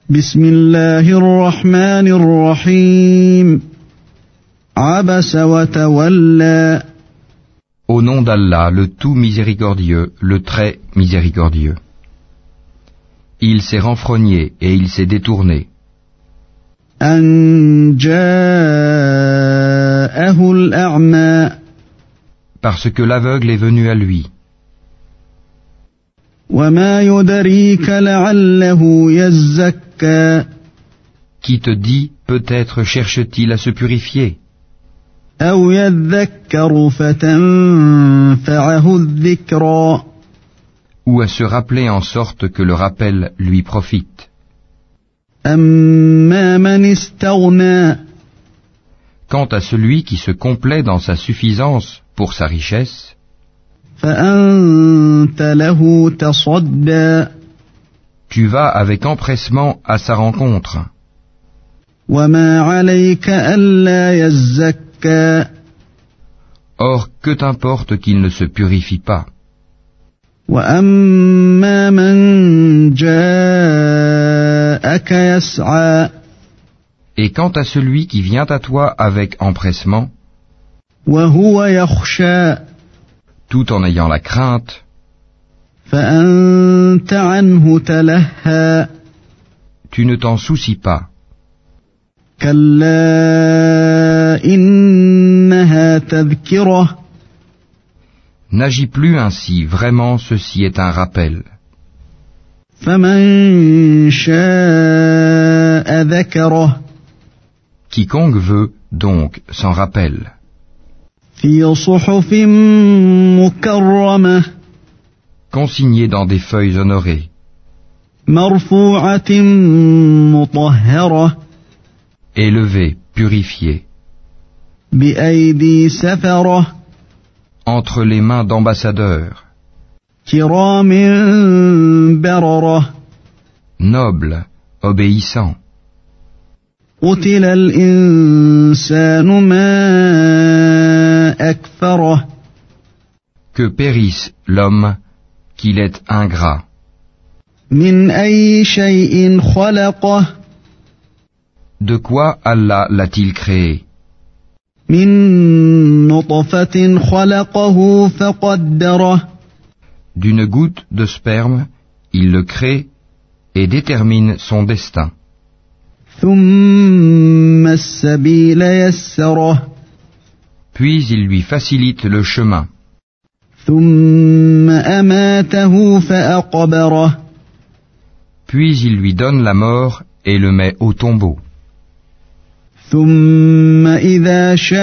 بسم الله الرحمن الرحيم عبس وتولى. Au nom d'Allah, le tout miséricordieux, le très miséricordieux. Il s'est renfrogné et il s'est détourné. أن جاءه الأعمى. Parce que l'aveugle est venu à lui. وما يدريك لعله يزكى. Qui te dit, peut-être cherche-t-il à se purifier, أو يذكر فتنفعه الذكرى. ou à se rappeler en sorte que le rappel lui profite. أما من استغنى. Quant à celui qui se complaît dans sa suffisance pour sa richesse, فأنت له تصدى. tu vas avec empressement à sa rencontre. وما عليك ألا يزكى. Or, que t'importe qu'il ne se purifie pas. وأما من جاءك يسعى. Et quant à celui qui vient à toi avec empressement, وهو يخشى. tout en ayant la crainte, فأنت عنه تلهى. tu ne t'en soucies pas. كلا إنها تذكرة. N'agis plus ainsi, vraiment ceci est un rappel. فمن شاء ذكره. Quiconque veut, donc, s'en rappelle. في صحف مكرمة. Consigné dans des feuilles honorées, مرفوعة مطهرة. élevé, purifié, بأيدي سفرة. entre les mains d'ambassadeurs, كرام بررة. nobles, obéissants. قتل الإنسان ما أكفره. Que périsse l'homme, qu'il est ingrat. من أي شيء خلقه. De quoi Allah l'a-t-il créé? من نطفة خلقه فقدره. D'une goutte de sperme, il le crée et détermine son destin. ثم السبيل يسره. Puis il lui facilite le chemin. ثم أماته فأقبره. Puis il lui donne la mort et le met au tombeau. ثم إذا شاء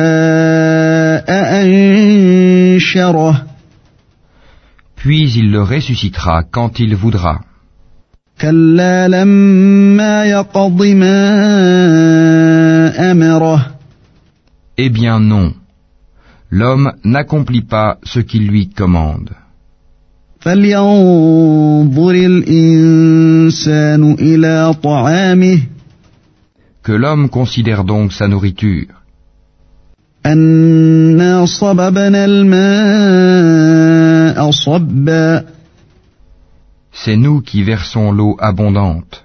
أنشره. Puis il le ressuscitera quand il voudra. كلا لما يقض ما أمره. Eh bien non, l'homme n'accomplit pas ce qu'il lui commande. فلينظر الإنسان إلى طعامه. Que l'homme considère donc sa nourriture. أنا صببنا الماء صبا. C'est nous qui versons l'eau abondante.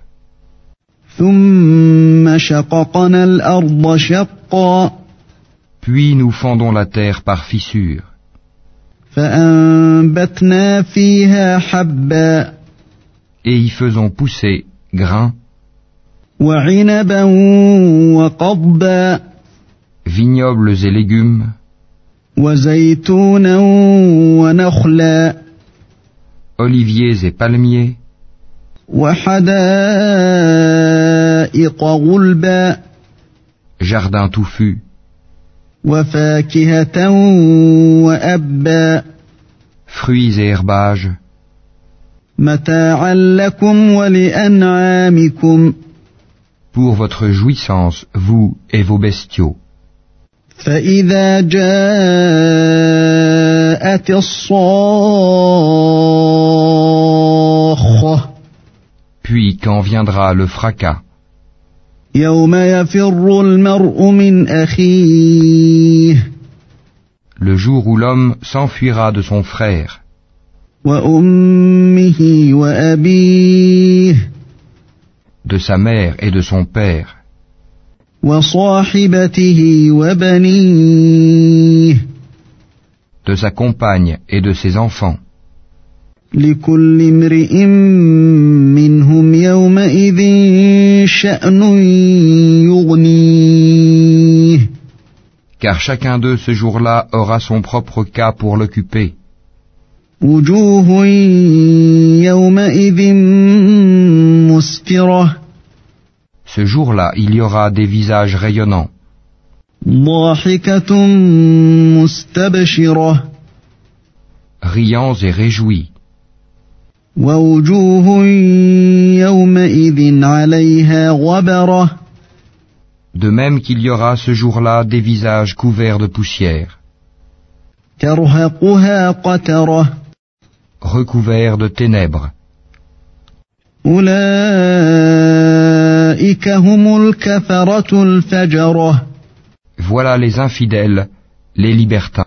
ثم شققنا الأرض شقا. Puis nous fendons la terre par fissure. فأنبتنا فيها حبا. Et y faisons pousser grains, وعنبا وقضبا. vignobles et légumes, وزيتونا ونخلا. oliviers et palmiers, وحدائق غلبا. jardins touffus, وفاكهة وأبا. fruits et herbages, متاعا لكم ولأنعامكم. pour votre jouissance, vous et vos bestiaux. فإذا جاءت الصاخة. Puis quand viendra le fracas, يوم يفر المرء من أخيه. le jour où l'homme s'enfuira de son frère, وأمه وأبيه. de sa mère et de son père, وصاحبته وبنيه de sa compagne et de ses enfants. لكل امرئ منهم يومئذ شأن يغنيه Car chacun d'eux ce jour-là aura son propre cas pour l'occuper. وجوه يومئذ مسفرة Ce jour-là, il y aura des visages rayonnants, ضاحكة مستبشرة riants et réjouis, ووجوه يومئذ عليها غبرة de même qu'il y aura ce jour-là des visages couverts de poussière, ترهقها قترة recouverts de ténèbres. أولئك هم الكفرة الفجرة Voilà les infidèles, les libertins.